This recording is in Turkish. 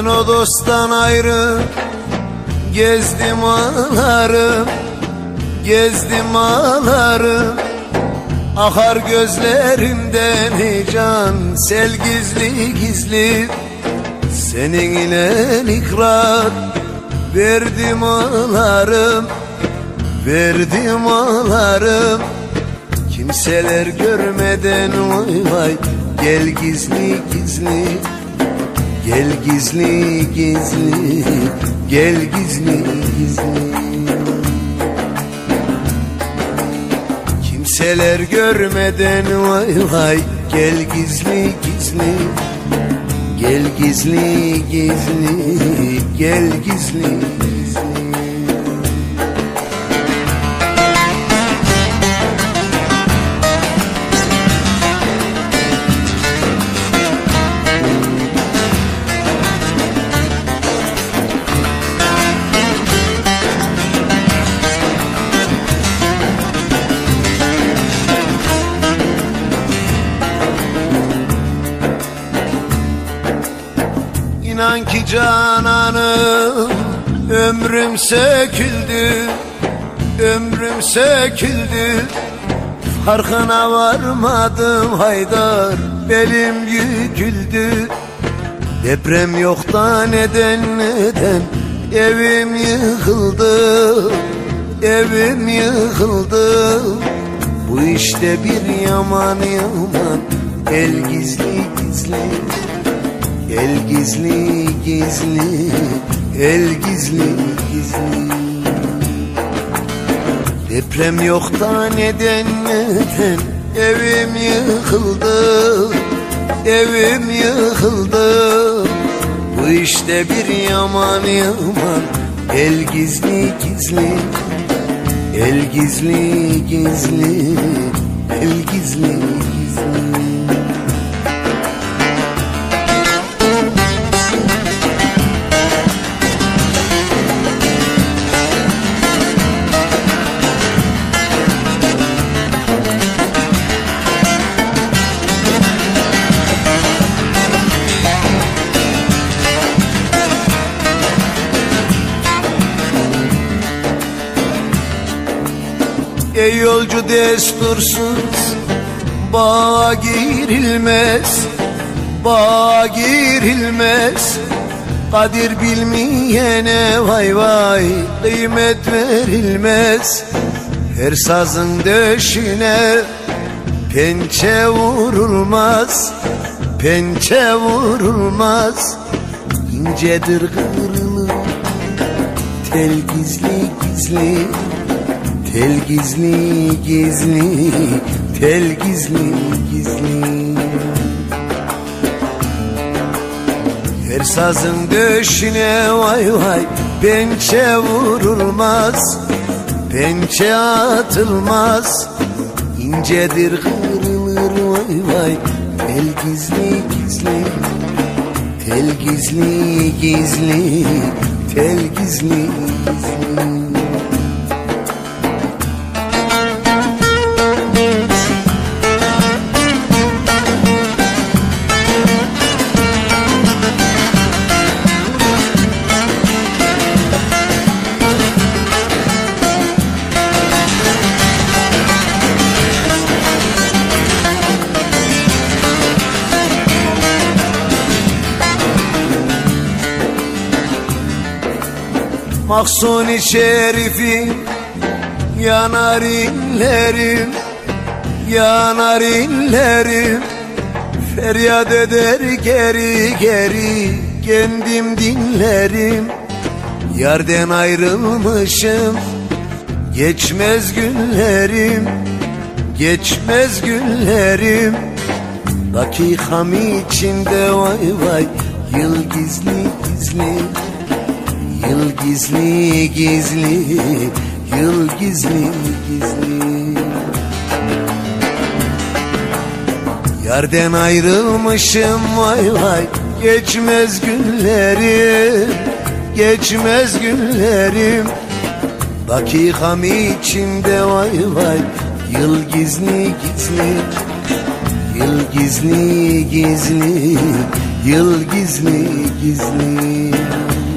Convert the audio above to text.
Ben o dosttan ayrı gezdim ağlarım, gezdim ağlarım. Akar gözlerimden heyecan, sel gizli gizli. Senin ile ikrar verdim ağlarım, verdim ağlarım. Kimseler görmeden vay vay, gel gizli gizli, gel gizli gizli, gel gizli gizli. Kimseler görmeden vay vay, gel gizli gizli, gel gizli gizli, gel gizli gizli. İnan ki cananım, ömrüm söküldü, ömrüm söküldü. Farkına varmadım Haydar, belim yüküldü. Deprem yoktan neden evim yıkıldı, evim yıkıldı. Bu işte bir yaman yaman, el gizli gizli, el gizli gizli, el gizli gizli. Deprem yoktan neden evim yıkıldı, evim yıkıldı. Bu işte bir yaman yaman, el gizli gizli, el gizli gizli, el gizli gizli. Ey yolcu destursuz, bağa girilmez, bağa girilmez. Kadir bilmeyene vay vay, kıymet verilmez. Her sazın döşüne pençe vurulmaz, pençe vurulmaz. İncedir kıvrılır tel gizli gizli, tel gizli gizli, tel gizli gizli. Her sazın döşüne vay vay, pençe vurulmaz, pençe atılmaz. İncedir kıvrılır vay vay, tel gizli gizli, tel gizli gizli, tel gizli gizli. Mahsuni şerifim, yanar inlerim, yanar inlerim. Feryat eder geri geri, kendim dinlerim. Yerden ayrılmışım, geçmez günlerim, geçmez günlerim. Dakikam içinde vay vay, yıl gizli gizli, yıl gizli gizli, yıl gizli gizli. Yerden ayrılmışım vay vay, geçmez günlerim, geçmez günlerim. Dakikam içinde vay vay, yıl gizli gizli, yıl gizli gizli, yıl gizli gizli.